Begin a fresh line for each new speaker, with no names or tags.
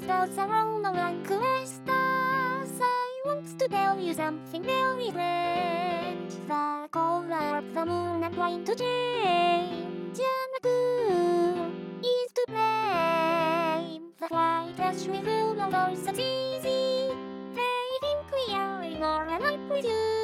bells around the Lancaster stars. I want to tell you something very grand. The color of the moon I'm trying to change, and the cool is to blame. The brightest we rule, although so easy. They think we are more alive with you.